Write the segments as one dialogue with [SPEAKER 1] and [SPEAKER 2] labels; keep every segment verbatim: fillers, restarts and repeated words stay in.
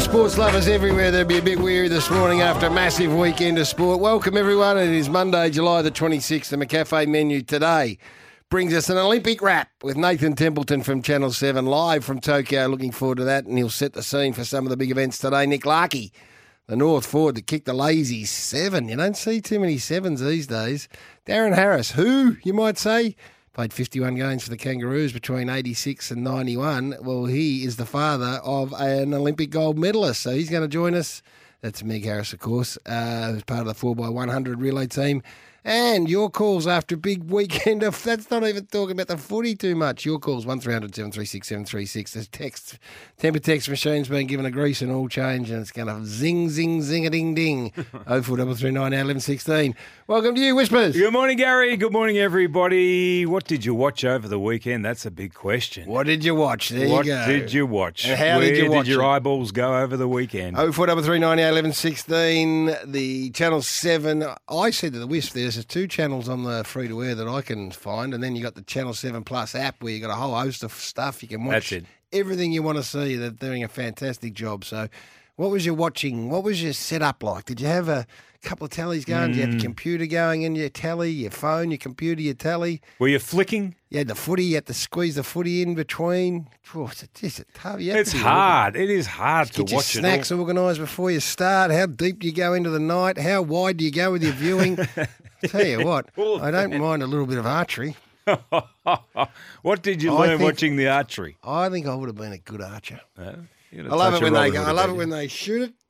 [SPEAKER 1] sports lovers everywhere, they'll be a bit weary this morning after a massive weekend of sport. Welcome everyone. It is Monday, July the twenty-sixth. The McCafe menu today brings us an Olympic wrap with Nathan Templeton from Channel seven live from Tokyo. Looking forward to that, and he'll set the scene for some of the big events today. Nick Larkey, the North forward to kick the lazy seven. You don't see too many sevens these days. Darren Harris, who, you might say, played fifty-one games for the Kangaroos between eighty-six and ninety-one. Well, he is the father of an Olympic gold medalist, so he's going to join us. That's Meg Harris, of course, uh, as part of the four by one hundred relay team. And your calls after a big weekend of, that's not even talking about the footy too much. Your calls, one three hundred seven three six seven three six. The text, temper text machine's been given a grease and oil change, and it's going to zing, zing, zing, a ding, ding. oh four three three nine eleven sixteen. Welcome to you, Whispers.
[SPEAKER 2] Good morning, Gary. Good morning, everybody. What did you watch over the weekend? That's a big question.
[SPEAKER 1] What did you watch? There
[SPEAKER 2] what
[SPEAKER 1] you go.
[SPEAKER 2] did you watch?
[SPEAKER 1] And how
[SPEAKER 2] Where
[SPEAKER 1] did you watch
[SPEAKER 2] did your
[SPEAKER 1] it?
[SPEAKER 2] eyeballs go over the weekend?
[SPEAKER 1] oh four three three nine eleven sixteen. The Channel seven. I said to the Wisp, there's two channels on the free-to-air that I can find, and then you got the Channel seven Plus app where you got a whole host of stuff you can watch.
[SPEAKER 2] That's it.
[SPEAKER 1] Everything you want to see. They're doing a fantastic job. So what was your watching? What was your setup like? Did you have a couple of tallies going?
[SPEAKER 2] Mm.
[SPEAKER 1] Did you have your computer going in your tally, your phone, your computer, your tally?
[SPEAKER 2] Were you flicking?
[SPEAKER 1] You had the footy. You had to squeeze the footy in between. Oh, it's, it's, it's tough. You have
[SPEAKER 2] It's
[SPEAKER 1] to be
[SPEAKER 2] hard. It is hard to
[SPEAKER 1] Get your
[SPEAKER 2] watch it
[SPEAKER 1] snacks
[SPEAKER 2] all.
[SPEAKER 1] organised before you start. How deep do you go into the night? How wide do you go with your viewing? Tell you what,
[SPEAKER 2] All of
[SPEAKER 1] I don't mind a little bit of archery.
[SPEAKER 2] What did you
[SPEAKER 1] I
[SPEAKER 2] learn
[SPEAKER 1] think-
[SPEAKER 2] watching the archery?
[SPEAKER 1] I think I would have been a good archer.
[SPEAKER 2] Uh, you
[SPEAKER 1] I
[SPEAKER 2] got a
[SPEAKER 1] love
[SPEAKER 2] touch
[SPEAKER 1] it when
[SPEAKER 2] of
[SPEAKER 1] they
[SPEAKER 2] Robin
[SPEAKER 1] go.
[SPEAKER 2] Hood
[SPEAKER 1] I love
[SPEAKER 2] about
[SPEAKER 1] it when
[SPEAKER 2] you.
[SPEAKER 1] they shoot it,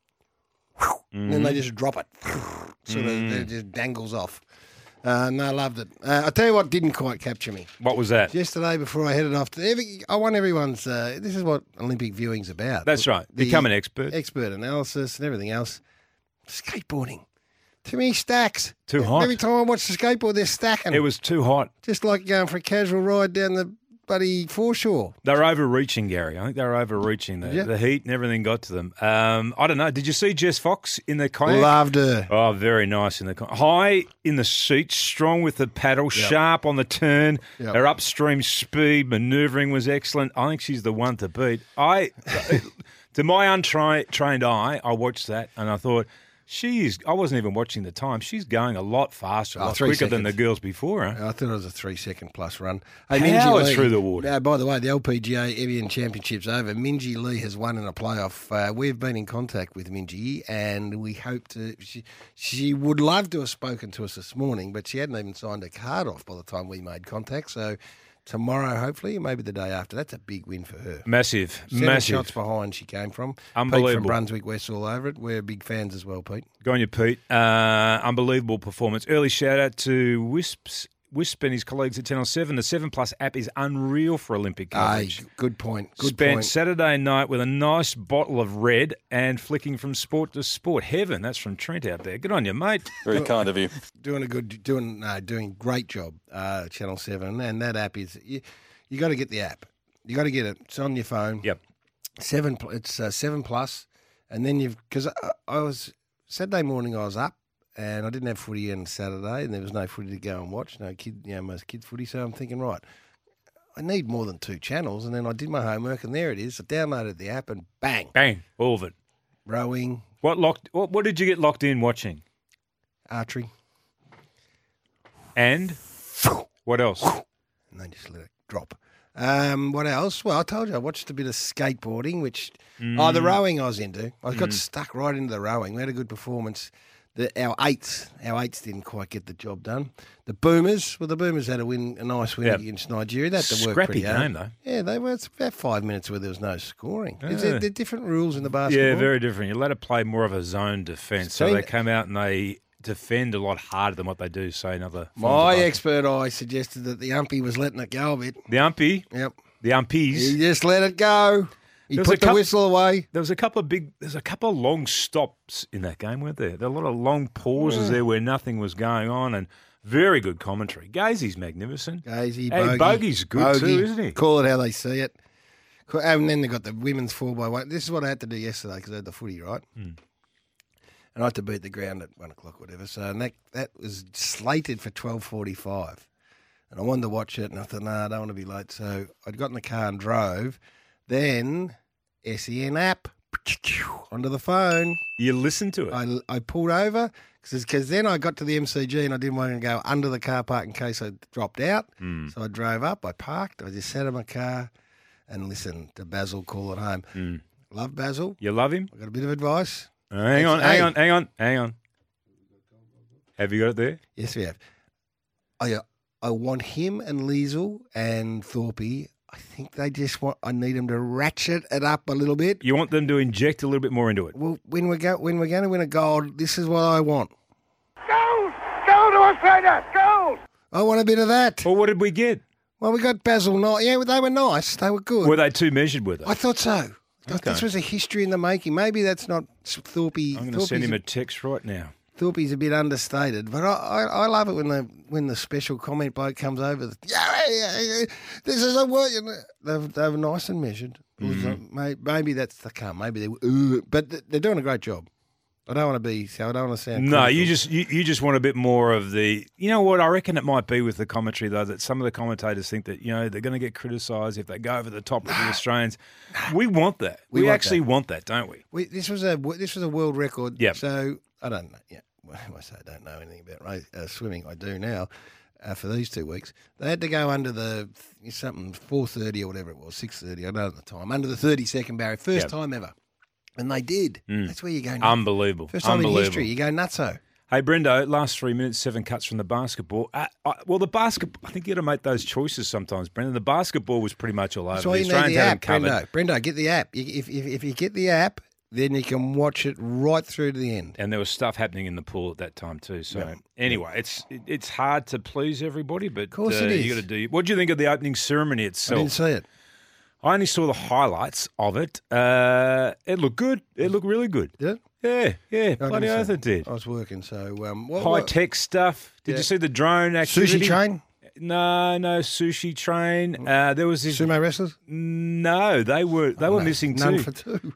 [SPEAKER 1] and then they just drop it. Sort of, it just dangles off. Uh, no, I loved it. Uh, I'll tell you what didn't quite capture me.
[SPEAKER 2] What was that?
[SPEAKER 1] Yesterday, before I headed off to every, I want everyone's. Uh, this is what Olympic viewing's about.
[SPEAKER 2] That's right.
[SPEAKER 1] The
[SPEAKER 2] Become an expert.
[SPEAKER 1] Expert analysis and everything else. Skateboarding. Too many stacks.
[SPEAKER 2] Too hot.
[SPEAKER 1] Every time I watch the skateboard, they're stacking.
[SPEAKER 2] It was too hot.
[SPEAKER 1] Just like going for a casual ride down the bloody foreshore.
[SPEAKER 2] They were overreaching, Gary. I think they were overreaching. The,
[SPEAKER 1] Yeah.
[SPEAKER 2] the heat and everything got to them. Um, I don't know. Did you see Jess Fox in the kayak?
[SPEAKER 1] Loved her.
[SPEAKER 2] Oh, very nice in the kayak. High in the seat, strong with the paddle, sharp on the turn.
[SPEAKER 1] Yep.
[SPEAKER 2] Her upstream speed, manoeuvring was excellent. I think she's the one to beat. I, to my untrained eye, I watched that and I thought, she is. I wasn't even watching the time. She's going a lot faster, a
[SPEAKER 1] Oh,
[SPEAKER 2] lot
[SPEAKER 1] three
[SPEAKER 2] quicker than the
[SPEAKER 1] seconds.
[SPEAKER 2] girls before her.
[SPEAKER 1] I thought it was a three-second plus run.
[SPEAKER 2] Powered
[SPEAKER 1] Lee-
[SPEAKER 2] through the water.
[SPEAKER 1] Uh, by the way, the L P G A Evian Championship's over. Minjee Lee has won in a playoff. Uh, we've been in contact with Minjee, and we hope to. She, she would love to have spoken to us this morning, but she hadn't even signed her card off by the time we made contact. So tomorrow, hopefully, maybe the day after. That's a big win for her.
[SPEAKER 2] Massive,
[SPEAKER 1] Seven
[SPEAKER 2] massive.
[SPEAKER 1] shots behind she came from. Pete
[SPEAKER 2] Unbelievable.
[SPEAKER 1] from Brunswick West all over it. We're big fans as well, Pete.
[SPEAKER 2] Go on you, Pete. Uh, unbelievable performance. Early shout out to Wisps, Wisp and his colleagues at Channel seven. The seven Plus app is unreal for Olympic
[SPEAKER 1] Aye,
[SPEAKER 2] coverage.
[SPEAKER 1] good point. Good
[SPEAKER 2] Spent
[SPEAKER 1] point.
[SPEAKER 2] Saturday night with a nice bottle of red and flicking from sport to sport. Heaven, that's from Trent out there. Good on you, mate.
[SPEAKER 3] Very kind of you.
[SPEAKER 1] Doing a good, doing, uh, doing great job. Uh, Channel Seven, and that app is you. You got to get the app. You got to get it. It's on your phone.
[SPEAKER 2] Yep.
[SPEAKER 1] Seven. pl- It's uh, seven plus, and then you've because I, I was Saturday morning. I was up, and I didn't have footy on Saturday, and there was no footy to go and watch. No kid, you know, most kids footy. So I'm thinking, right, I need more than two channels. And then I did my homework, and there it is. I downloaded the app, and bang,
[SPEAKER 2] Bang, all of it.
[SPEAKER 1] rowing,
[SPEAKER 2] What locked? What, what did you get locked in watching?
[SPEAKER 1] archery,
[SPEAKER 2] And what else?
[SPEAKER 1] and then just let it drop. Um, what else? Well, I told you I watched a bit of skateboarding, which oh, the rowing I was into. I got stuck right into the rowing. We had a good performance. The, our eights, our eights didn't quite get the job done. The Boomers, well, the Boomers had a win, a nice win
[SPEAKER 2] Yep.
[SPEAKER 1] against Nigeria. That to work
[SPEAKER 2] Scrappy
[SPEAKER 1] pretty hard.
[SPEAKER 2] game, though.
[SPEAKER 1] Yeah, they were. It's about five minutes where there was no scoring. Is
[SPEAKER 2] Yeah.
[SPEAKER 1] there, there are different rules in the basketball.
[SPEAKER 2] Yeah, very different. You let it play more of a zone defence. So
[SPEAKER 1] Seen
[SPEAKER 2] they
[SPEAKER 1] it.
[SPEAKER 2] come out and they defend a lot harder than what they do, say, in other forms of
[SPEAKER 1] My
[SPEAKER 2] basketball.
[SPEAKER 1] expert eye suggested that the umpy was letting it go a bit.
[SPEAKER 2] The umpy,
[SPEAKER 1] Yep,
[SPEAKER 2] the umpies.
[SPEAKER 1] he just let it go. He
[SPEAKER 2] There was a
[SPEAKER 1] put the
[SPEAKER 2] coup-
[SPEAKER 1] whistle away.
[SPEAKER 2] There was a couple of big, there's a couple of long stops in that game, weren't there? There were a lot of long pauses there where nothing was going on, and very good commentary. Gazy's magnificent.
[SPEAKER 1] Gazy,
[SPEAKER 2] Hey,
[SPEAKER 1] Bogey.
[SPEAKER 2] Bogey's good
[SPEAKER 1] Bogey.
[SPEAKER 2] too, isn't he?
[SPEAKER 1] Call it how they see it. Co- And then they got the women's four by one. This is what I had to do yesterday because I had the footy, right?
[SPEAKER 2] Hmm.
[SPEAKER 1] And I had to beat the ground at one o'clock, whatever. So and that that was slated for twelve forty-five. And I wanted to watch it, and I thought, no, nah, I don't want to be late. So I'd got in the car and drove. Then S E N app. onto the phone.
[SPEAKER 2] You listen to it.
[SPEAKER 1] I, I pulled over because then I got to the M C G and I didn't want to go under the car park in case I dropped out.
[SPEAKER 2] Mm.
[SPEAKER 1] So I drove up, I parked, I just sat in my car and listened to Basil call it home.
[SPEAKER 2] Mm.
[SPEAKER 1] Love Basil.
[SPEAKER 2] You love him?
[SPEAKER 1] I got a bit of advice.
[SPEAKER 2] Uh, hang on,
[SPEAKER 1] Hey.
[SPEAKER 2] hang on, hang on, hang on. Have you got it there?
[SPEAKER 1] Yes, we have. I, I want him and Liesel and Thorpe. I think they just want, I need them to ratchet it up a little bit.
[SPEAKER 2] You want them to inject a little bit more into it.
[SPEAKER 1] Well, when we go, when we're going to win a gold, this is what I want.
[SPEAKER 3] Gold! Gold to Australia! Gold!
[SPEAKER 1] I want a bit of that.
[SPEAKER 2] Well, what did we get?
[SPEAKER 1] Well, we got Basil. Ni- yeah, they were nice. They were good.
[SPEAKER 2] Were they too measured with it?
[SPEAKER 1] I thought so. I thought
[SPEAKER 2] Okay.
[SPEAKER 1] This was a history in the making. Maybe that's not Thorpe.
[SPEAKER 2] I'm going to
[SPEAKER 1] Thorpe's
[SPEAKER 2] send him
[SPEAKER 1] a,
[SPEAKER 2] a text right now.
[SPEAKER 1] Thorpe's a bit understated, but I, I, I love it when the when the special comment bloke comes over. The, yeah, yeah, yeah, this is a word. They were, they were nice and measured. It was, uh, may- maybe that's the come. Maybe they were, uh, but th- they're doing a great job. I don't want to be. So I don't want to sound.
[SPEAKER 2] No,
[SPEAKER 1] critical.
[SPEAKER 2] you just you, you just want a bit more of the. You know what? I reckon it might be with the commentary though that some of the commentators think that you know they're going to get criticised if they go over the top of the Australians. We want that.
[SPEAKER 1] We
[SPEAKER 2] We,
[SPEAKER 1] want
[SPEAKER 2] actually
[SPEAKER 1] that.
[SPEAKER 2] want that, don't we?
[SPEAKER 1] We, this was a this was a world record.
[SPEAKER 2] Yep.
[SPEAKER 1] So I don't know. Yeah. Well, I say I don't know anything about race, uh, swimming. I do now. Uh, for these two weeks, they had to go under the something four thirty or whatever it was, six thirty. I don't know at the time. Under the thirty second barrier, first
[SPEAKER 2] Yep.
[SPEAKER 1] time ever, and they did.
[SPEAKER 2] Mm.
[SPEAKER 1] That's where you go. Nuts.
[SPEAKER 2] Unbelievable.
[SPEAKER 1] First time
[SPEAKER 2] Unbelievable.
[SPEAKER 1] in history, you go nutso.
[SPEAKER 2] Hey, Brendo, last three minutes, seven cuts from the basketball. Uh, I, well, the basketball, I think you got to make those choices sometimes, Brendan. The basketball was pretty much all over.
[SPEAKER 1] That's why
[SPEAKER 2] The
[SPEAKER 1] you need
[SPEAKER 2] Australians
[SPEAKER 1] the
[SPEAKER 2] had
[SPEAKER 1] app,
[SPEAKER 2] them covered.
[SPEAKER 1] Brendo. Brendo, get the app. You- If, if if you get the app, then you can watch it right through to the end.
[SPEAKER 2] And there was stuff happening in the pool at that time too. So
[SPEAKER 1] Yeah.
[SPEAKER 2] anyway, it's it, it's hard to please everybody, but of
[SPEAKER 1] course
[SPEAKER 2] uh,
[SPEAKER 1] it is.
[SPEAKER 2] you got to do. What do you think of the opening ceremony
[SPEAKER 1] I
[SPEAKER 2] itself?
[SPEAKER 1] didn't see it.
[SPEAKER 2] I only saw the highlights of it. Uh, it looked good. It looked really good.
[SPEAKER 1] Did it?
[SPEAKER 2] Yeah, yeah.
[SPEAKER 1] I
[SPEAKER 2] Bloody
[SPEAKER 1] didn't
[SPEAKER 2] oath
[SPEAKER 1] see
[SPEAKER 2] it did.
[SPEAKER 1] I was working, so um, what,
[SPEAKER 2] High
[SPEAKER 1] what-
[SPEAKER 2] tech stuff. Did
[SPEAKER 1] Yeah.
[SPEAKER 2] you see the drone activity?
[SPEAKER 1] sushi train,
[SPEAKER 2] No, no sushi train. Uh, there was this.
[SPEAKER 1] sumo wrestlers.
[SPEAKER 2] No, they were they
[SPEAKER 1] Oh,
[SPEAKER 2] were
[SPEAKER 1] no,
[SPEAKER 2] missing
[SPEAKER 1] none
[SPEAKER 2] too.
[SPEAKER 1] for two.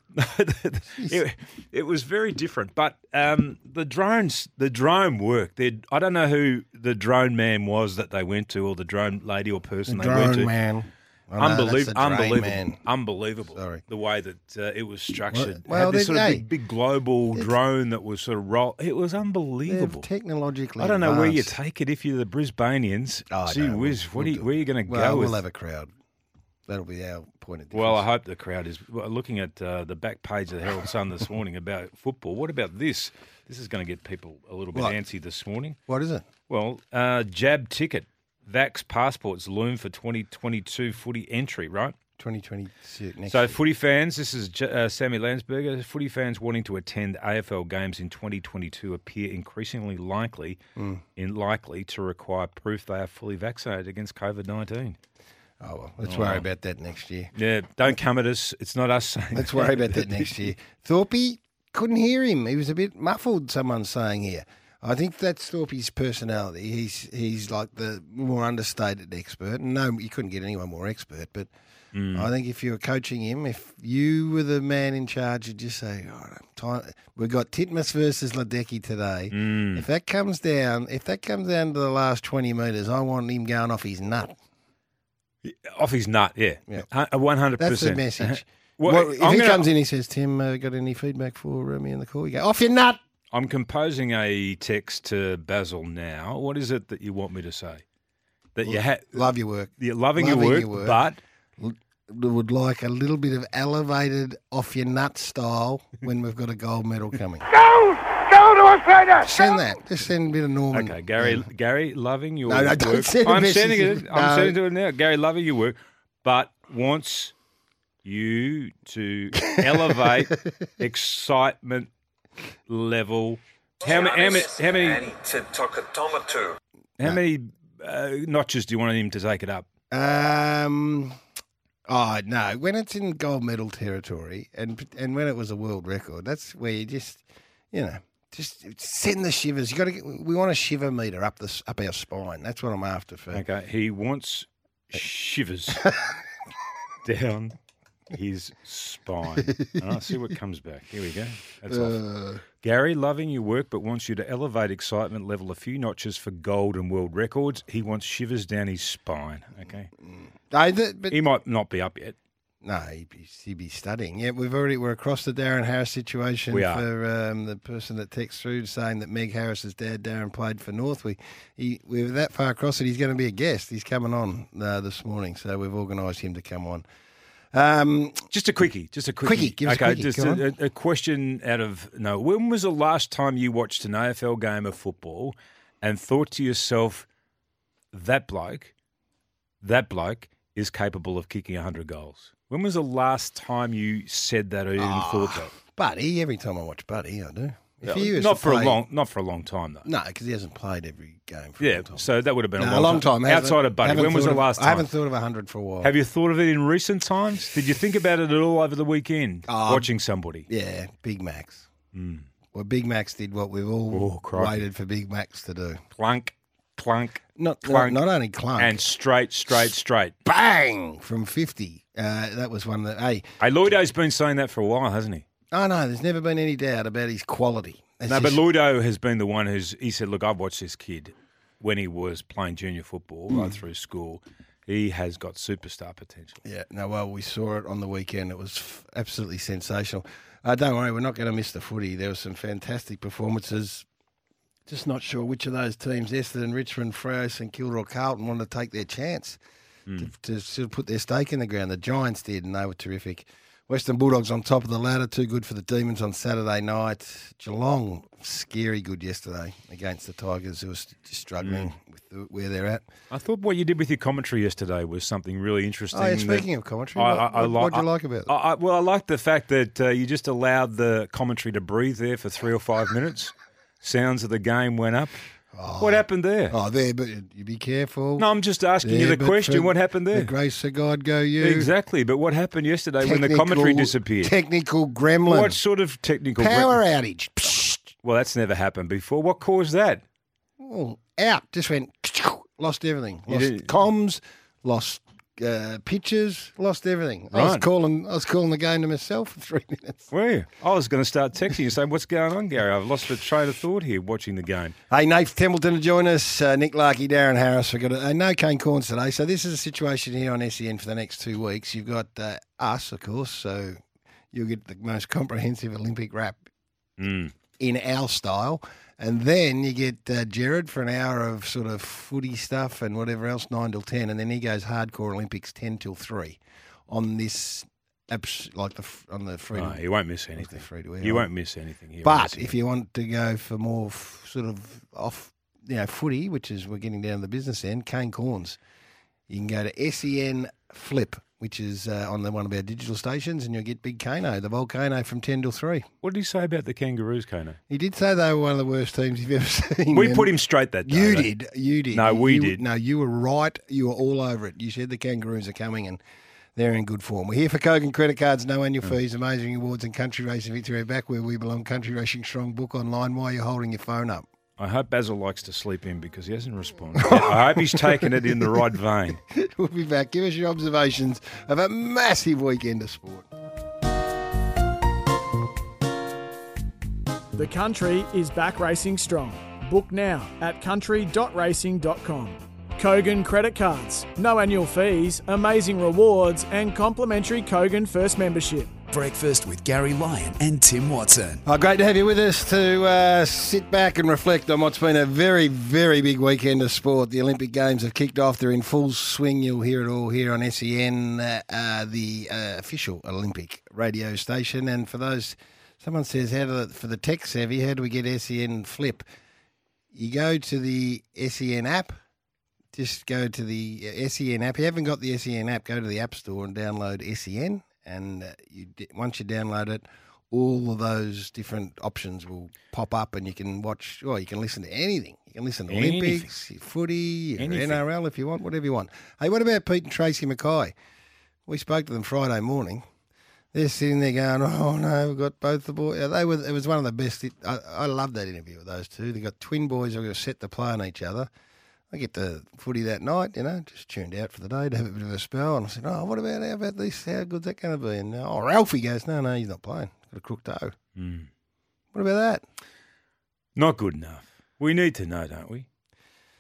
[SPEAKER 2] it, it was very different, but um, the drones, the drone worked. They'd- I don't know who the drone man was that they went to, or the drone lady or person they went
[SPEAKER 1] Drone
[SPEAKER 2] to.
[SPEAKER 1] man. I know, that's
[SPEAKER 2] Unbelievable,
[SPEAKER 1] the drain
[SPEAKER 2] unbelievable,
[SPEAKER 1] man.
[SPEAKER 2] unbelievable.
[SPEAKER 1] Sorry.
[SPEAKER 2] The way that uh, it was structured.
[SPEAKER 1] Well,
[SPEAKER 2] Had this
[SPEAKER 1] they-
[SPEAKER 2] sort of
[SPEAKER 1] hey,
[SPEAKER 2] big, big global drone that was sort of roll. It was
[SPEAKER 1] They're
[SPEAKER 2] unbelievable.
[SPEAKER 1] technologically
[SPEAKER 2] I don't know where you
[SPEAKER 1] advanced.
[SPEAKER 2] take it if you're the Brisbaneans.
[SPEAKER 1] Oh,
[SPEAKER 2] Gee
[SPEAKER 1] no,
[SPEAKER 2] whiz,
[SPEAKER 1] we'll-
[SPEAKER 2] what are you,
[SPEAKER 1] we'll
[SPEAKER 2] where are you going to
[SPEAKER 1] Well,
[SPEAKER 2] go
[SPEAKER 1] we'll
[SPEAKER 2] with?
[SPEAKER 1] have a crowd. That'll be our point of difference.
[SPEAKER 2] Well, I hope the crowd is well, looking at uh, the back page of the Herald Sun this morning about football. What about this? This is going to get people a little bit
[SPEAKER 1] What?
[SPEAKER 2] antsy this morning.
[SPEAKER 1] What is it?
[SPEAKER 2] Well, uh, jab ticket, Vax passports loom for twenty twenty-two footy entry, right?
[SPEAKER 1] twenty twenty-six next
[SPEAKER 2] So,
[SPEAKER 1] year.
[SPEAKER 2] footy fans, this is J- uh, Sammy Landsberger. Footy fans wanting to attend A F L games in twenty twenty-two appear increasingly likely,
[SPEAKER 1] Hmm.
[SPEAKER 2] in likely to require proof they are fully vaccinated against COVID nineteen.
[SPEAKER 1] Oh, well, let's worry about that next year.
[SPEAKER 2] Yeah, don't come at us. It's not us saying.
[SPEAKER 1] Let's worry about that next year. Thorpe, couldn't hear him. He was a bit muffled, someone's saying here. I think that's Thorpe's personality. He's he's like the more understated expert. No, you couldn't get anyone more expert, but
[SPEAKER 2] Mm.
[SPEAKER 1] I think if you were coaching him, if you were the man in charge, you'd just say, oh, time, we've got Titmus versus Ledecky today.
[SPEAKER 2] Mm.
[SPEAKER 1] If that comes down, if that comes down to the last twenty metres, I want him going off his nut.
[SPEAKER 2] Off his nut, yeah.
[SPEAKER 1] Yeah.
[SPEAKER 2] Uh, one hundred
[SPEAKER 1] That's
[SPEAKER 2] percent.
[SPEAKER 1] the message.
[SPEAKER 2] Well,
[SPEAKER 1] Well, if
[SPEAKER 2] I'm
[SPEAKER 1] he
[SPEAKER 2] gonna-
[SPEAKER 1] comes in, he says, Tim, uh, got any feedback for uh, me in the call? You go, off your nut.
[SPEAKER 2] I'm composing a text to Basil now. What is it that you want me to say? That you ha-
[SPEAKER 1] Love your work.
[SPEAKER 2] you're loving,
[SPEAKER 1] loving
[SPEAKER 2] your, work,
[SPEAKER 1] your work.
[SPEAKER 2] but
[SPEAKER 1] Would like a little bit of elevated off your nut style when we've got a gold medal coming.
[SPEAKER 3] Gold! Gold to Australia!
[SPEAKER 1] Send that. Just send a bit of Norman.
[SPEAKER 2] okay, Gary,
[SPEAKER 1] Yeah.
[SPEAKER 2] Gary, loving your
[SPEAKER 1] No, no,
[SPEAKER 2] work.
[SPEAKER 1] don't send a
[SPEAKER 2] I'm
[SPEAKER 1] message.
[SPEAKER 2] sending it. I'm
[SPEAKER 1] No.
[SPEAKER 2] sending it now. Gary, loving your work, but wants you to elevate excitement level. How many? How many? How many?
[SPEAKER 4] And Titotometer.
[SPEAKER 2] How many uh, notches do you want him to take it up?
[SPEAKER 1] Um, oh, no. When it's in gold medal territory and and when it was a world record, that's where you just, you know, just send the shivers. You got to get, we want a shiver meter up the up our spine. That's what I'm after for.
[SPEAKER 2] Okay, he wants shivers down his spine. All right, see what comes back. Here we go. That's off.
[SPEAKER 1] Uh,
[SPEAKER 2] Gary, loving your work, but wants you to elevate excitement level a few notches for gold and world records. He wants shivers down his spine. Okay,
[SPEAKER 1] no, the, but
[SPEAKER 2] he might not be up yet.
[SPEAKER 1] No, he'd be, he'd be studying. Yeah, we've already we're across the Darren Harris situation
[SPEAKER 2] We are.
[SPEAKER 1] for um, the person that texts through saying that Meg Harris's dad Darren played for North. We he, we're that far across it. He's going to be a guest. He's coming on uh, this morning, so we've organised him to come on. Um,
[SPEAKER 2] Just a quickie, just a quickie.
[SPEAKER 1] Quickie, give us a
[SPEAKER 2] okay,
[SPEAKER 1] quickie,
[SPEAKER 2] just
[SPEAKER 1] go on.
[SPEAKER 2] a, a question out of no. When was the last time you watched an A F L game of football and thought to yourself, that bloke, that bloke is capable of kicking one hundred goals? When was the last time you said that or even
[SPEAKER 1] Ah,
[SPEAKER 2] thought that?
[SPEAKER 1] Buddy, every time I watch Buddy, I do. If he used
[SPEAKER 2] Not
[SPEAKER 1] to
[SPEAKER 2] for
[SPEAKER 1] play-
[SPEAKER 2] a long, not for a long time though.
[SPEAKER 1] No, because he hasn't played every game for a
[SPEAKER 2] Yeah,
[SPEAKER 1] long time.
[SPEAKER 2] so that would have been
[SPEAKER 1] No,
[SPEAKER 2] a long,
[SPEAKER 1] time. hasn't
[SPEAKER 2] Outside
[SPEAKER 1] it?
[SPEAKER 2] of Buddy,
[SPEAKER 1] Haven't
[SPEAKER 2] when was
[SPEAKER 1] thought
[SPEAKER 2] the
[SPEAKER 1] of-
[SPEAKER 2] last time?
[SPEAKER 1] I haven't thought of one hundred for a while.
[SPEAKER 2] Have you thought of it in recent times? Did you think about it at all over the weekend,
[SPEAKER 1] Um,
[SPEAKER 2] watching somebody?
[SPEAKER 1] Yeah, Big Macs.
[SPEAKER 2] Mm.
[SPEAKER 1] Well, Big Macs did what we've all
[SPEAKER 2] Oh, crikey.
[SPEAKER 1] waited for Big Macs to do.
[SPEAKER 2] Clunk, clunk,
[SPEAKER 1] Not,
[SPEAKER 2] Clunk.
[SPEAKER 1] not, not only clunk,
[SPEAKER 2] and straight, straight, straight.
[SPEAKER 1] bang from fifty. Uh, that was one that, hey,
[SPEAKER 2] Hey, Lloydo's been saying that for a while, hasn't he?
[SPEAKER 1] oh no, there's never been any doubt about his quality. That's
[SPEAKER 2] No, but
[SPEAKER 1] just-
[SPEAKER 2] Lloydo has been the one who's, he said, look, I've watched this kid when he was playing junior football
[SPEAKER 1] Hmm.
[SPEAKER 2] right through school. He has got superstar potential.
[SPEAKER 1] Yeah, no, well, we saw it on the weekend. It was f- absolutely sensational. Uh, don't worry, we're not going to miss the footy. There were some fantastic performances. Just not sure which of those teams, Essendon, Richmond, Freo, St Kilda or Carlton, wanted to take their chance to, to sort of put their stake in the ground. The Giants did, and they were terrific. Western Bulldogs on top of the ladder, too good for the Demons on Saturday night. Geelong, scary good yesterday against the Tigers, who were st- just struggling with the, where they're at.
[SPEAKER 2] I thought what you did with your commentary yesterday was something really interesting.
[SPEAKER 1] Oh, yeah,
[SPEAKER 2] that-
[SPEAKER 1] speaking of commentary,
[SPEAKER 2] I-
[SPEAKER 1] what,
[SPEAKER 2] I- I
[SPEAKER 1] what,
[SPEAKER 2] li-
[SPEAKER 1] what'd you
[SPEAKER 2] I-
[SPEAKER 1] like about it?
[SPEAKER 2] I, I, well, I like the fact that uh, you just allowed the commentary to breathe there for three or five minutes. Sounds of the game went up. What happened there?
[SPEAKER 1] Oh, there, but you be careful.
[SPEAKER 2] No, I'm just asking you
[SPEAKER 1] There,
[SPEAKER 2] the
[SPEAKER 1] but
[SPEAKER 2] question.
[SPEAKER 1] for
[SPEAKER 2] What happened
[SPEAKER 1] The
[SPEAKER 2] there?
[SPEAKER 1] grace of God go you.
[SPEAKER 2] Exactly. But what happened yesterday when the commentary
[SPEAKER 1] Technical-
[SPEAKER 2] disappeared?
[SPEAKER 1] Technical gremlin.
[SPEAKER 2] What sort of technical
[SPEAKER 1] Power
[SPEAKER 2] bre-
[SPEAKER 1] outage. Psst.
[SPEAKER 2] Well, that's never happened before. What caused that?
[SPEAKER 1] Oh, out. Just went, lost everything.
[SPEAKER 2] You
[SPEAKER 1] Lost
[SPEAKER 2] didn't-
[SPEAKER 1] comms, lost uh, pictures, lost everything. I was
[SPEAKER 2] Right.
[SPEAKER 1] calling I was calling the game to myself for three minutes.
[SPEAKER 2] Were you? I was going to start texting you saying, what's going on, Gary? I've lost the train of thought here watching the game.
[SPEAKER 1] Hey, Nate Templeton to join us, uh, Nick Larkey, Darren Harris. We've got a, uh, no Kane Corns today. So this is a situation here on S E N for the next two weeks. You've got uh, us, of course, so you'll get the most comprehensive Olympic wrap
[SPEAKER 2] Mm.
[SPEAKER 1] in our style. And then you get uh, Jared for an hour of sort of footy stuff and whatever else, nine till ten. And then he goes hardcore Olympics ten till three on this, abs- like the f- on the free.
[SPEAKER 2] Oh, you won't miss anything.
[SPEAKER 1] free to air.
[SPEAKER 2] You won't miss anything here.
[SPEAKER 1] But if you want to go for more f- sort of off, you know, footy, which is we're getting down to the business end, Kane Corns, you can go to S E N Flip, which is uh, on the, one of our digital stations, and you'll get Big Kano, the Volcano, from ten till three.
[SPEAKER 2] What did he say about the Kangaroos, Kano?
[SPEAKER 1] He did say they were one of the worst teams you've ever seen.
[SPEAKER 2] We
[SPEAKER 1] and
[SPEAKER 2] put him straight that day.
[SPEAKER 1] You
[SPEAKER 2] though.
[SPEAKER 1] did. You did.
[SPEAKER 2] No, we
[SPEAKER 1] You-
[SPEAKER 2] did.
[SPEAKER 1] No, you were right. You were all over it. You said the Kangaroos are coming and they're in good form. We're here for Kogan credit cards, no annual fees, amazing awards, and Country Racing Victoria back where we belong. Country Racing Strong. Book online while you're holding your phone up.
[SPEAKER 2] I hope Basil likes to sleep in because he hasn't responded. I hope he's taken it in the right vein.
[SPEAKER 1] We'll be back. Give us your observations of a massive weekend of sport.
[SPEAKER 5] The Country is back racing strong. Book now at country dot racing dot com. Kogan credit cards, no annual fees, amazing rewards, and complimentary Kogan First membership.
[SPEAKER 6] Breakfast with Gary Lyon and Tim Watson.
[SPEAKER 1] Oh, great to have you with us to uh, sit back and reflect on what's been a very, very big weekend of sport. The Olympic Games have kicked off. They're in full swing. You'll hear it all here on S E N, uh, uh, the uh, official Olympic radio station. And for those, someone says, how do, for the tech savvy, how do we get S E N Flip? You go to the S E N app. Just go to the S E N app. If you haven't got the S E N app, go to the App Store and download S E N. And uh, you, once you download it, all of those different options will pop up, and you can watch. Or you can listen to anything. You can listen to
[SPEAKER 2] Anything.
[SPEAKER 1] Olympics, your footy, your
[SPEAKER 2] Anything.
[SPEAKER 1] N R L if you want, whatever you want. Hey, what about Pete and Tracy Mackay? We spoke to them Friday morning. They're sitting there going, "Oh no, we've got both the boys." Yeah, They were. It was one of the best. I, I loved that interview with those two. They got twin boys who were set to play on each other. I get the footy that night, you know, just tuned out for the day to have a bit of a spell. And I said, oh, what about, how about this? How good's that going to be? And, oh, Ralphie goes, no, no, he's not playing. He's got a crook toe.
[SPEAKER 2] Mm.
[SPEAKER 1] What about that?
[SPEAKER 2] Not good enough. We need to know, don't we?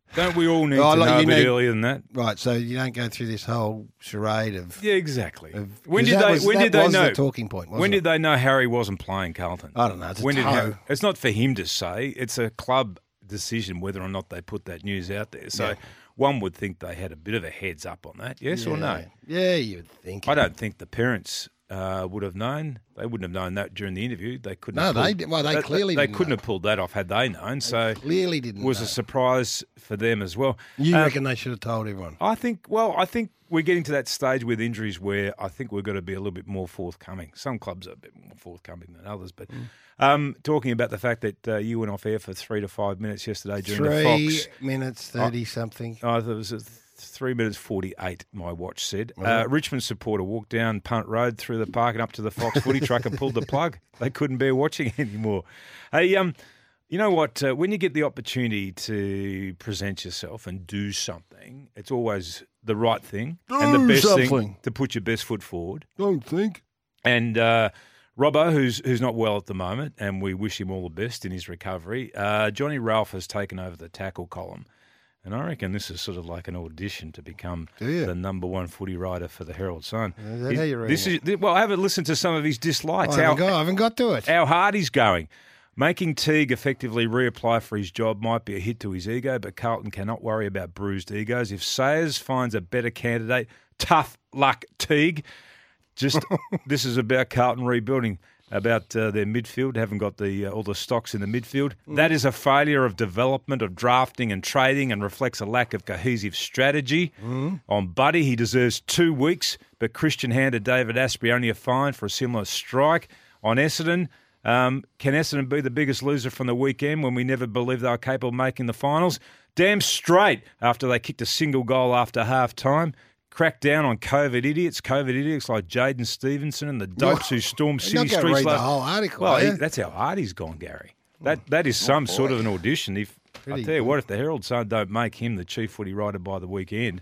[SPEAKER 2] Don't we all need
[SPEAKER 1] Oh,
[SPEAKER 2] to
[SPEAKER 1] like
[SPEAKER 2] know a
[SPEAKER 1] you
[SPEAKER 2] bit
[SPEAKER 1] need-
[SPEAKER 2] earlier than that?
[SPEAKER 1] Right, so you don't go through this whole charade of.
[SPEAKER 2] Yeah, exactly.
[SPEAKER 1] of
[SPEAKER 2] when
[SPEAKER 1] 'cause
[SPEAKER 2] did
[SPEAKER 1] that
[SPEAKER 2] they?
[SPEAKER 1] was-
[SPEAKER 2] when
[SPEAKER 1] that
[SPEAKER 2] did they
[SPEAKER 1] was
[SPEAKER 2] know?
[SPEAKER 1] the talking point? Wasn't
[SPEAKER 2] When
[SPEAKER 1] it?
[SPEAKER 2] did they know Harry wasn't playing Carlton?
[SPEAKER 1] I don't know. It's a
[SPEAKER 2] when did
[SPEAKER 1] toe.
[SPEAKER 2] Harry, It's not for him to say. It's a club decision whether or not they put that news out there. So
[SPEAKER 1] Yeah.
[SPEAKER 2] one would think they had a bit of a heads up on that. Yes or no?
[SPEAKER 1] Yeah, you'd think.
[SPEAKER 2] I don't think the parents uh, would have known. They wouldn't have known that during the interview. They couldn't.
[SPEAKER 1] No,
[SPEAKER 2] have
[SPEAKER 1] they
[SPEAKER 2] pulled,
[SPEAKER 1] di- well, they clearly
[SPEAKER 2] they
[SPEAKER 1] didn't
[SPEAKER 2] couldn't
[SPEAKER 1] know.
[SPEAKER 2] have pulled that off had they known. So
[SPEAKER 1] Clearly didn't.
[SPEAKER 2] it was
[SPEAKER 1] know.
[SPEAKER 2] a surprise for them as well.
[SPEAKER 1] You
[SPEAKER 2] Um,
[SPEAKER 1] reckon they should have told everyone?
[SPEAKER 2] I think, well, I think we're getting to that stage with injuries where I think we've got to be a little bit more forthcoming. Some clubs are a bit more forthcoming than others. But
[SPEAKER 1] Mm.
[SPEAKER 2] um, talking about the fact that uh, you went off air for three to five minutes yesterday during
[SPEAKER 1] Three
[SPEAKER 2] the Fox.
[SPEAKER 1] minutes, thirty something.
[SPEAKER 2] Oh, there was a th- three minutes forty-eight, my watch said. Uh, Richmond supporter walked down Punt Road through the park and up to the Fox footy truck and pulled the plug. They couldn't bear watching anymore. Hey, um, you know what? Uh, when you get the opportunity to present yourself and do something, it's always the right thing and the
[SPEAKER 1] Do
[SPEAKER 2] best
[SPEAKER 1] something.
[SPEAKER 2] thing to put your best foot forward.
[SPEAKER 1] Don't think.
[SPEAKER 2] And uh, Robbo, who's who's not well at the moment, and we wish him all the best in his recovery, uh, Johnny Ralph has taken over the tackle column. And I reckon this is sort of like an audition to become
[SPEAKER 1] Do you?
[SPEAKER 2] the number one footy writer for the Herald Sun.
[SPEAKER 1] Is that
[SPEAKER 2] He's-
[SPEAKER 1] how you're reading
[SPEAKER 2] this is well, I haven't listened to some of his dislikes.
[SPEAKER 1] I
[SPEAKER 2] How,
[SPEAKER 1] haven't, got, I haven't got to it.
[SPEAKER 2] how hard he's going. Making Teague effectively reapply for his job might be a hit to his ego, but Carlton cannot worry about bruised egos. If Sayers finds a better candidate, tough luck, Teague. Just this is about Carlton rebuilding, about uh, their midfield. Haven't got the uh, all the stocks in the midfield. That is a failure of development, of drafting and trading, and reflects a lack of cohesive strategy. On Buddy, he deserves two weeks, but Christian handed David Asprey only a fine for a similar strike. On Essendon, um, can Essendon be the biggest loser from the weekend when we never believed they were capable of making the finals? Damn straight after they kicked a single goal after half time. Crack down on COVID idiots, COVID idiots like Jaden Stevenson and the dopes who stormed
[SPEAKER 1] You're
[SPEAKER 2] city
[SPEAKER 1] not going to
[SPEAKER 2] streets.
[SPEAKER 1] read the
[SPEAKER 2] last-
[SPEAKER 1] whole article,
[SPEAKER 2] well,
[SPEAKER 1] are
[SPEAKER 2] he,
[SPEAKER 1] you?
[SPEAKER 2] that's how hard he's gone, Gary. That that is some sort of an audition. If I
[SPEAKER 1] Pretty
[SPEAKER 2] tell you
[SPEAKER 1] good.
[SPEAKER 2] what, if the Herald Sun don't make him the chief footy writer by the weekend,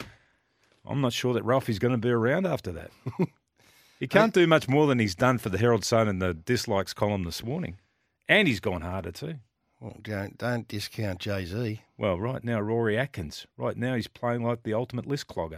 [SPEAKER 2] I'm not sure that Ralphie's going to be around after that. He can't do much more than he's done for the Herald Sun and the dislikes column this morning, and he's gone harder too.
[SPEAKER 1] Well, don't, don't discount Jay-Z.
[SPEAKER 2] Well, right now, Rory Atkins. Right now, he's playing like the ultimate list clogger.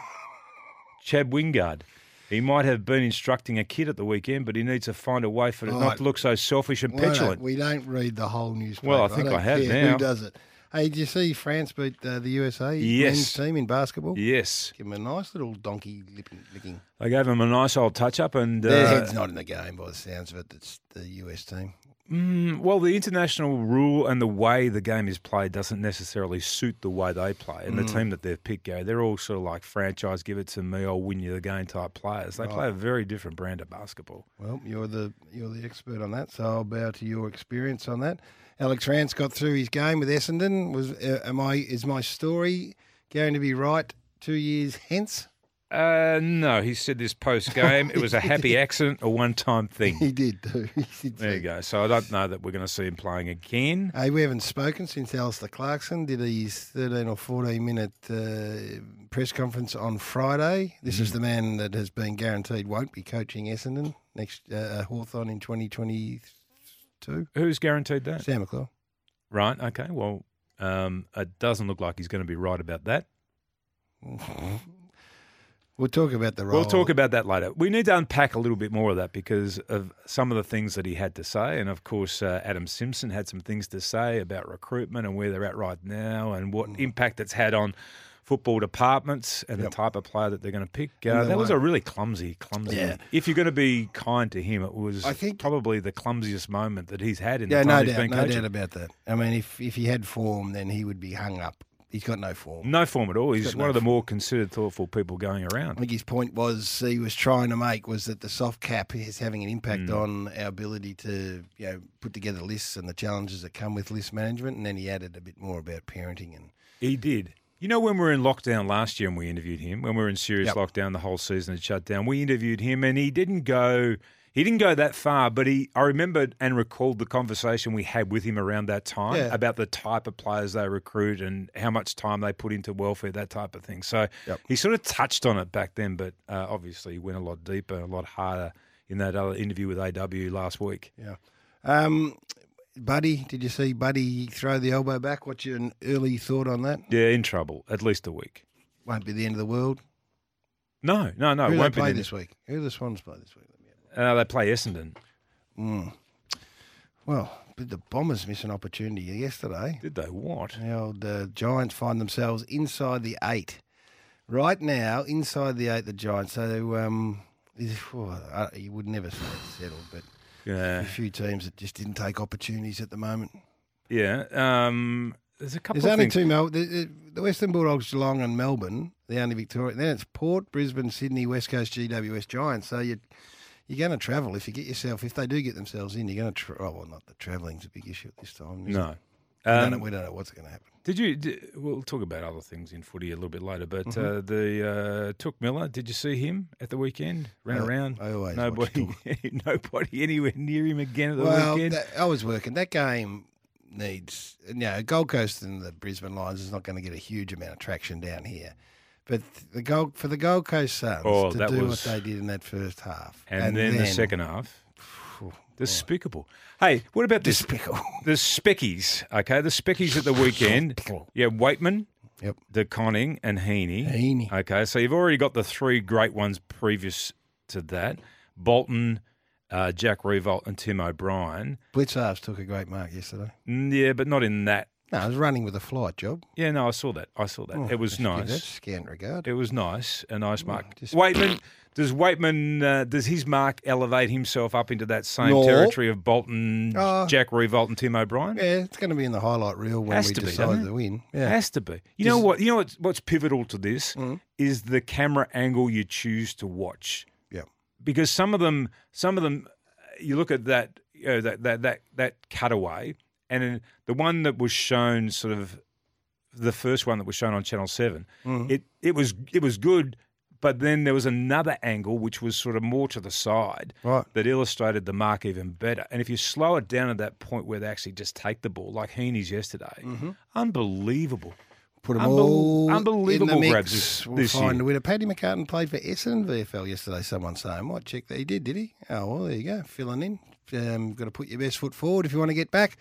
[SPEAKER 2] Chad Wingard. He might have been instructing a kid at the weekend, but he needs to find a way for it
[SPEAKER 1] Right.
[SPEAKER 2] not to look so selfish and
[SPEAKER 1] Why don't-
[SPEAKER 2] petulant.
[SPEAKER 1] we don't read the whole newspaper.
[SPEAKER 2] Well, I think
[SPEAKER 1] don't
[SPEAKER 2] I have
[SPEAKER 1] care
[SPEAKER 2] now.
[SPEAKER 1] Who does it? Hey, did you see France beat uh, the U S A
[SPEAKER 2] Yes.
[SPEAKER 1] men's team in basketball?
[SPEAKER 2] Yes.
[SPEAKER 1] Give them a nice little donkey lipping, licking.
[SPEAKER 2] They gave him a nice old touch-up. and
[SPEAKER 1] Their
[SPEAKER 2] uh,
[SPEAKER 1] head's not in the game by the sounds of it. It's the U S team.
[SPEAKER 2] mm, Well, the international rule and the way the game is played doesn't necessarily suit the way they play. And the
[SPEAKER 1] Mm.
[SPEAKER 2] team that they've picked, Gary, they're all sort of like franchise, give it to me, I'll win you the game type players. They play a very different brand of basketball.
[SPEAKER 1] Well, you're the you're the expert on that, so I'll bow to your experience on that. Alex Rance got through his game with Essendon. Was uh, am I is my story going to be right two years hence?
[SPEAKER 2] Uh, no, he said this post-game. It was a happy accident, a one-time thing.
[SPEAKER 1] He did too. He did
[SPEAKER 2] There you
[SPEAKER 1] too.
[SPEAKER 2] go. So I don't know that we're going to see him playing again.
[SPEAKER 1] Hey, we haven't spoken since Alistair Clarkson did his thirteen or fourteen minute uh, press conference on Friday. This is the man that has been guaranteed won't be coaching Essendon next uh, Hawthorn in twenty twenty-two.
[SPEAKER 2] Who's guaranteed that?
[SPEAKER 1] Sam McClure.
[SPEAKER 2] Right, okay. Well, um, it doesn't look like he's going to be right about that.
[SPEAKER 1] We'll talk about the role.
[SPEAKER 2] We'll talk about that later. We need to unpack a little bit more of that because of some of the things that he had to say. And, of course, uh, Adam Simpson had some things to say about recruitment and where they're at right now and what impact it's had on football departments and
[SPEAKER 1] Yep.
[SPEAKER 2] the type of player that they're going to pick.
[SPEAKER 1] And
[SPEAKER 2] Uh,
[SPEAKER 1] the
[SPEAKER 2] that was
[SPEAKER 1] way-
[SPEAKER 2] a really clumsy, clumsy.
[SPEAKER 1] Yeah.
[SPEAKER 2] If you're going to be kind to him, it was
[SPEAKER 1] I think-
[SPEAKER 2] probably the clumsiest moment that he's had in
[SPEAKER 1] Yeah,
[SPEAKER 2] the
[SPEAKER 1] no
[SPEAKER 2] time he's
[SPEAKER 1] doubt,
[SPEAKER 2] been
[SPEAKER 1] no
[SPEAKER 2] coaching.
[SPEAKER 1] doubt about that. I mean, if if he had form, then he would be hung up. He's got no form.
[SPEAKER 2] No form at all. He's
[SPEAKER 1] got
[SPEAKER 2] one
[SPEAKER 1] no
[SPEAKER 2] of the
[SPEAKER 1] form.
[SPEAKER 2] more considered, thoughtful people going
[SPEAKER 1] I
[SPEAKER 2] around.
[SPEAKER 1] think his point was he was trying to make was that the soft cap is having an impact
[SPEAKER 2] Mm.
[SPEAKER 1] on our ability to you know put together lists and the challenges that come with list management. And then he added a bit more about parenting and
[SPEAKER 2] He did. You know, when we were in lockdown last year and we interviewed him, when we were in serious
[SPEAKER 1] Yep.
[SPEAKER 2] lockdown, the whole season had shut down, we interviewed him and he didn't go he didn't go that far, but he I remembered and recalled the conversation we had with him around that time
[SPEAKER 1] Yeah.
[SPEAKER 2] about the type of players they recruit and how much time they put into welfare, that type of thing. So
[SPEAKER 1] Yep.
[SPEAKER 2] he sort of touched on it back then, but uh, obviously he went a lot deeper, a lot harder in that other interview with A W last week.
[SPEAKER 1] yeah. Um, Buddy, did you see Buddy throw the elbow back? What's your early thought on that?
[SPEAKER 2] Yeah, in trouble. At least a week.
[SPEAKER 1] Won't be the end of the world.
[SPEAKER 2] No, no, no.
[SPEAKER 1] Who
[SPEAKER 2] it
[SPEAKER 1] do
[SPEAKER 2] won't
[SPEAKER 1] they play
[SPEAKER 2] be the-
[SPEAKER 1] this week? Who do the Swans play this week?
[SPEAKER 2] Uh, they play Essendon.
[SPEAKER 1] Mm. Well, but the Bombers missed an opportunity yesterday.
[SPEAKER 2] Did they what?
[SPEAKER 1] The old uh, Giants find themselves inside the eight. Right now, inside the eight, the Giants. So um, oh, uh, you would never say it's settled, but
[SPEAKER 2] Yeah.
[SPEAKER 1] a few teams that just didn't take opportunities at the moment.
[SPEAKER 2] Yeah. Um, there's a couple
[SPEAKER 1] There's
[SPEAKER 2] of
[SPEAKER 1] only
[SPEAKER 2] things.
[SPEAKER 1] two Mel. The, the, the Western Bulldogs, Geelong, and Melbourne. The only Victoria. Then it's Port, Brisbane, Sydney, West Coast, G W S Giants. So you you're going to travel if you get yourself. If they do get themselves in, you're going to. Tra- oh well, not the travelling's a big issue at this time. is
[SPEAKER 2] No.
[SPEAKER 1] it? We, don't know,
[SPEAKER 2] Um,
[SPEAKER 1] we don't know what's going to happen.
[SPEAKER 2] Did you? Did, we'll talk about other things in footy a little bit later. But
[SPEAKER 1] Mm-hmm.
[SPEAKER 2] uh, the uh, Took Miller. Did you see him at the weekend? Ran
[SPEAKER 1] I-
[SPEAKER 2] around.
[SPEAKER 1] I always watch
[SPEAKER 2] nobody. nobody anywhere near him again at the
[SPEAKER 1] Well,
[SPEAKER 2] weekend.
[SPEAKER 1] that, I was working. That game needs. You know, Gold Coast and the Brisbane Lions is not going to get a huge amount of traction down here. But the Gold for the Gold Coast Suns
[SPEAKER 2] Oh,
[SPEAKER 1] to
[SPEAKER 2] that
[SPEAKER 1] do
[SPEAKER 2] was-
[SPEAKER 1] what they did in that first half,
[SPEAKER 2] and, then, the second half,
[SPEAKER 1] Phew,
[SPEAKER 2] despicable. Hey, what about this?
[SPEAKER 1] despicable.
[SPEAKER 2] The Speckies, okay? The Speckies at the weekend. Yeah, Waitman,
[SPEAKER 1] Yep.
[SPEAKER 2] De Conning, and Heaney.
[SPEAKER 1] Heaney.
[SPEAKER 2] Okay, so you've already got the three great ones previous to that. Bolton, uh, Jack Revolt, and Tim O'Brien.
[SPEAKER 1] Blitzarves took a great mark yesterday.
[SPEAKER 2] Mm, Yeah, but not in that.
[SPEAKER 1] No, I was running with a flight job.
[SPEAKER 2] Yeah, no, I saw that. I saw that.
[SPEAKER 1] Oh,
[SPEAKER 2] it was
[SPEAKER 1] let's give that
[SPEAKER 2] nice.
[SPEAKER 1] scant regard.
[SPEAKER 2] It was nice, a nice mark.
[SPEAKER 1] just-
[SPEAKER 2] Waitman, does Waitman, uh, does his mark elevate himself up into that same
[SPEAKER 1] No.
[SPEAKER 2] territory of Bolton,
[SPEAKER 1] Oh.
[SPEAKER 2] Jack Revolt, and Tim O'Brien?
[SPEAKER 1] Yeah, it's going to be in the highlight reel when
[SPEAKER 2] Has
[SPEAKER 1] we
[SPEAKER 2] to be,
[SPEAKER 1] decide
[SPEAKER 2] doesn't it?
[SPEAKER 1] to win. Yeah.
[SPEAKER 2] Has to be. You know
[SPEAKER 1] Just-
[SPEAKER 2] what? You know what's, what's pivotal to this
[SPEAKER 1] Mm.
[SPEAKER 2] is the camera angle you choose to watch.
[SPEAKER 1] Yep.
[SPEAKER 2] Because some of them, some of them, you look at that, you know, that that that that cutaway, and then the one that was shown, sort of, the first one that was shown on Channel Seven,
[SPEAKER 1] Mm.
[SPEAKER 2] it it was it was good, but then there was another angle which was sort of more to the side
[SPEAKER 1] Right.
[SPEAKER 2] that illustrated the mark even better. And if you slow it down at that point where they actually just take the ball, like Heaney's yesterday, unbelievable.
[SPEAKER 1] Put them
[SPEAKER 2] Unbel-
[SPEAKER 1] all
[SPEAKER 2] unbelievable
[SPEAKER 1] in the mix.
[SPEAKER 2] grabs this-
[SPEAKER 1] we'll
[SPEAKER 2] this
[SPEAKER 1] find
[SPEAKER 2] year.
[SPEAKER 1] a winner. Paddy McCartan played for Essendon V F L yesterday. Someone saying, "What check that he did? Did he? Oh well, there you go, filling in. Um, got to put your best foot forward if you want to get back.